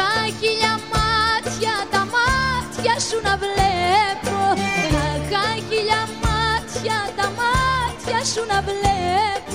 είχα χίλια μάτια, τα μάτια σου να βλέπω. Θα είχα χίλια μάτια, τα μάτια σου να βλέπω.